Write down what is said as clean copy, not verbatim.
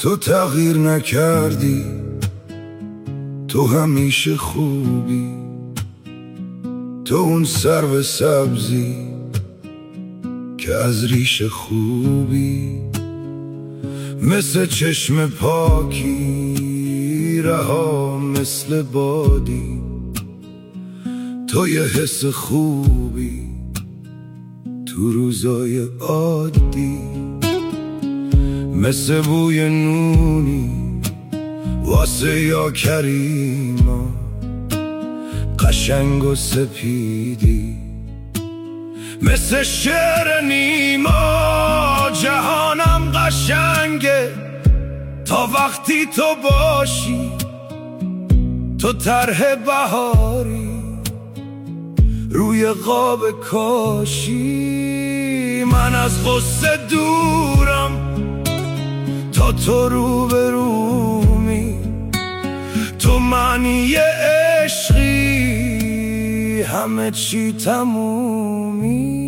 تو تغییر نکردی، تو همیشه خوبی، تو اون سرو سبزی که از ریشه خوبی، مثل چشم پاکی رها مثل بادی، تو یه حس خوبی تو روزای عادی، مثل بوی نونی واسه یا کریما، قشنگ و سپیدی، مثل شعر نیما. جهانم قشنگه تا وقتی تو باشی، تو طرح بهاری روی قاب کاشی. من از غصه دورم تا تو روبرومی، تو معنی عشقی همه چی تمومی.